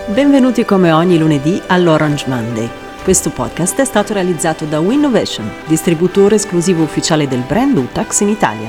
Benvenuti come ogni lunedì all'Orange Monday. Questo podcast è stato realizzato da Winnovation, distributore esclusivo ufficiale del brand Utax in Italia.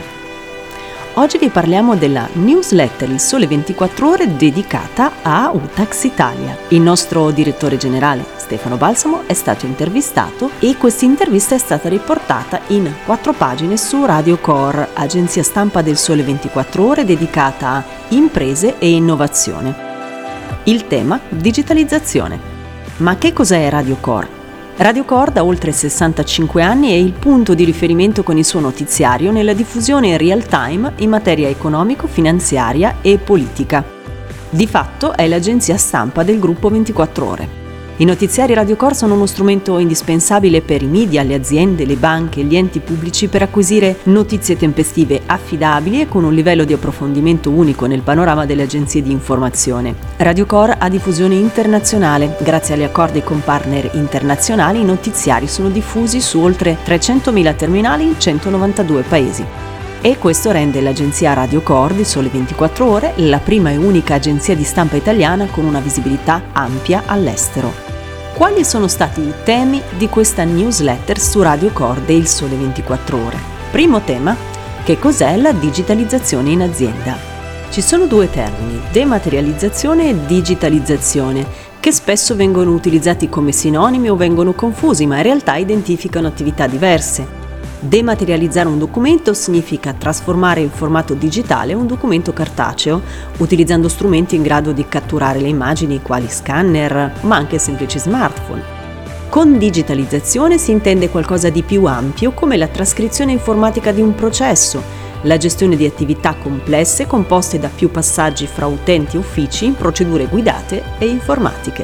Oggi vi parliamo della newsletter Il Sole 24 Ore dedicata a Utax Italia. Il nostro direttore generale Stefano Balsamo è stato intervistato e questa intervista è stata riportata in 4 pagine su Radio Core, agenzia stampa del Sole 24 Ore dedicata a imprese e innovazione. Il tema: digitalizzazione. Ma che cos'è Radio Core? Radio Core da oltre 65 anni è il punto di riferimento con il suo notiziario nella diffusione in real time in materia economico-finanziaria e politica. Di fatto è l'agenzia stampa del gruppo 24 Ore. I notiziari Radio Core sono uno strumento indispensabile per i media, le aziende, le banche e gli enti pubblici per acquisire notizie tempestive, affidabili e con un livello di approfondimento unico nel panorama delle agenzie di informazione. Radio Core ha diffusione internazionale. Grazie agli accordi con partner internazionali, i notiziari sono diffusi su oltre 300.000 terminali in 192 paesi. E questo rende l'agenzia Radio Core di Sole 24 Ore la prima e unica agenzia di stampa italiana con una visibilità ampia all'estero. Quali sono stati i temi di questa newsletter su Radio Core del Sole 24 Ore? Primo tema: che cos'è la digitalizzazione in azienda? Ci sono 2 termini, dematerializzazione e digitalizzazione, che spesso vengono utilizzati come sinonimi o vengono confusi, ma in realtà identificano attività diverse. Dematerializzare un documento significa trasformare in formato digitale un documento cartaceo, utilizzando strumenti in grado di catturare le immagini quali scanner, ma anche semplici smartphone. Con digitalizzazione si intende qualcosa di più ampio, come la trascrizione informatica di un processo, la gestione di attività complesse composte da più passaggi fra utenti e uffici, procedure guidate e informatiche.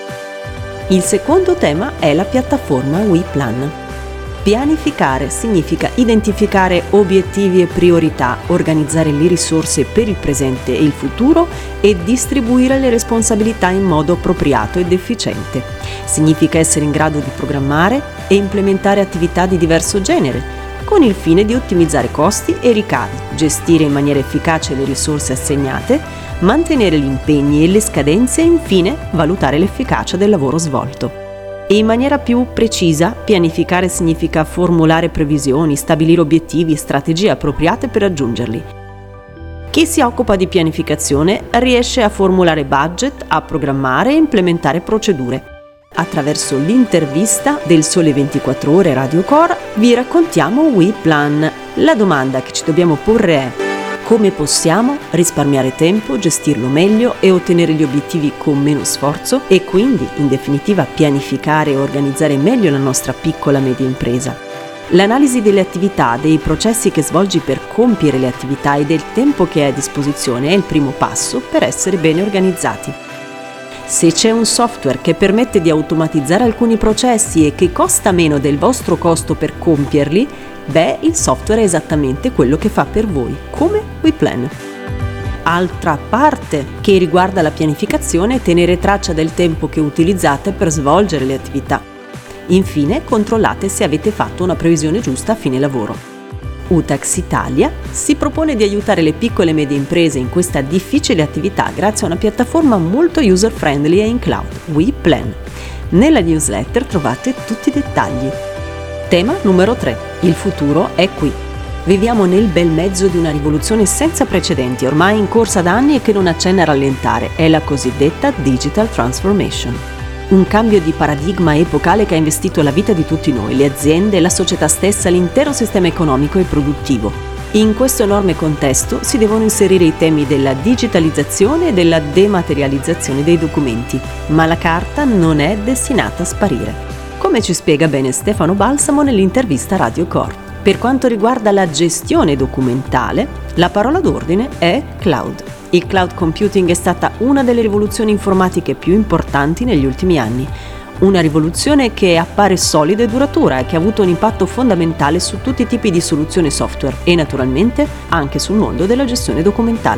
Il secondo tema è la piattaforma WePlan. Pianificare significa identificare obiettivi e priorità, organizzare le risorse per il presente e il futuro e distribuire le responsabilità in modo appropriato ed efficiente. Significa essere in grado di programmare e implementare attività di diverso genere, con il fine di ottimizzare costi e ricavi, gestire in maniera efficace le risorse assegnate, mantenere gli impegni e le scadenze e infine valutare l'efficacia del lavoro svolto. E in maniera più precisa, pianificare significa formulare previsioni, stabilire obiettivi e strategie appropriate per raggiungerli. Chi si occupa di pianificazione riesce a formulare budget, a programmare e implementare procedure. Attraverso l'intervista del Sole 24 Ore Radio Core vi raccontiamo WePlan. La domanda che ci dobbiamo porre è: come possiamo risparmiare tempo, gestirlo meglio e ottenere gli obiettivi con meno sforzo e quindi, in definitiva, pianificare e organizzare meglio la nostra piccola media impresa? L'analisi delle attività, dei processi che svolgi per compiere le attività e del tempo che hai a disposizione è il primo passo per essere bene organizzati. Se c'è un software che permette di automatizzare alcuni processi e che costa meno del vostro costo per compierli, il software è esattamente quello che fa per voi, come WePlan. Altra parte che riguarda la pianificazione è tenere traccia del tempo che utilizzate per svolgere le attività. Infine, controllate se avete fatto una previsione giusta a fine lavoro. Utax Italia si propone di aiutare le piccole e medie imprese in questa difficile attività grazie a una piattaforma molto user-friendly e in cloud, WePlan. Nella newsletter trovate tutti i dettagli. Tema numero 3. Il futuro è qui. Viviamo nel bel mezzo di una rivoluzione senza precedenti, ormai in corsa da anni e che non accenna a rallentare. È la cosiddetta Digital Transformation. Un cambio di paradigma epocale che ha investito la vita di tutti noi, le aziende, la società stessa, l'intero sistema economico e produttivo. In questo enorme contesto si devono inserire i temi della digitalizzazione e della dematerializzazione dei documenti, ma la carta non è destinata a sparire, come ci spiega bene Stefano Balsamo nell'intervista Radio Core. Per quanto riguarda la gestione documentale, la parola d'ordine è cloud. Il cloud computing è stata una delle rivoluzioni informatiche più importanti negli ultimi anni. Una rivoluzione che appare solida e duratura e che ha avuto un impatto fondamentale su tutti i tipi di soluzioni software e naturalmente anche sul mondo della gestione documentale.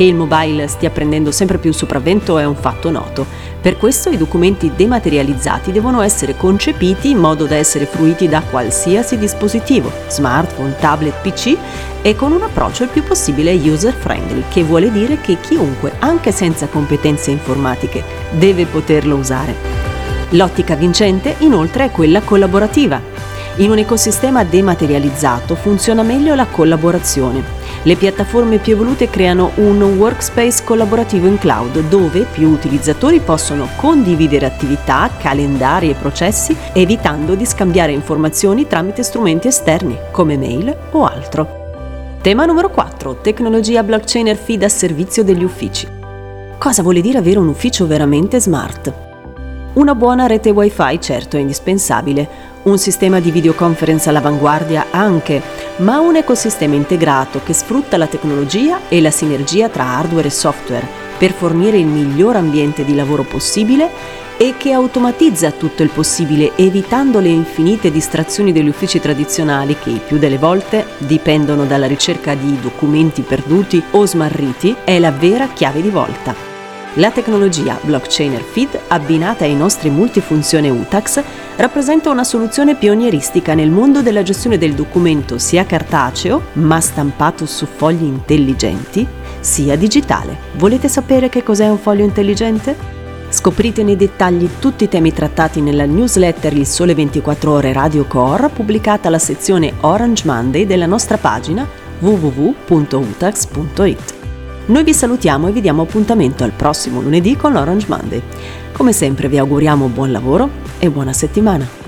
Che il mobile stia prendendo sempre più sopravvento è un fatto noto. Per questo i documenti dematerializzati devono essere concepiti in modo da essere fruiti da qualsiasi dispositivo, smartphone, tablet, PC, e con un approccio il più possibile user-friendly, che vuole dire che chiunque, anche senza competenze informatiche, deve poterlo usare. L'ottica vincente, inoltre, è quella collaborativa. In un ecosistema dematerializzato funziona meglio la collaborazione. Le piattaforme più evolute creano un workspace collaborativo in cloud dove più utilizzatori possono condividere attività, calendari e processi, evitando di scambiare informazioni tramite strumenti esterni come mail o altro. Tema numero 4. Tecnologia blockchain e RFID a servizio degli uffici. Cosa vuole dire avere un ufficio veramente smart? Una buona rete Wi-Fi certo è indispensabile, un sistema di videoconference all'avanguardia anche, ma un ecosistema integrato che sfrutta la tecnologia e la sinergia tra hardware e software per fornire il miglior ambiente di lavoro possibile e che automatizza tutto il possibile, evitando le infinite distrazioni degli uffici tradizionali che il più delle volte dipendono dalla ricerca di documenti perduti o smarriti, è la vera chiave di volta. La tecnologia blockchain RFID, abbinata ai nostri multifunzione UTAX, rappresenta una soluzione pionieristica nel mondo della gestione del documento sia cartaceo, ma stampato su fogli intelligenti, sia digitale. Volete sapere che cos'è un foglio intelligente? Scoprite nei dettagli tutti i temi trattati nella newsletter Il Sole 24 Ore Radio Core, pubblicata alla sezione Orange Monday della nostra pagina www.utax.it. Noi vi salutiamo e vi diamo appuntamento al prossimo lunedì con l'Orange Monday. Come sempre vi auguriamo buon lavoro e buona settimana.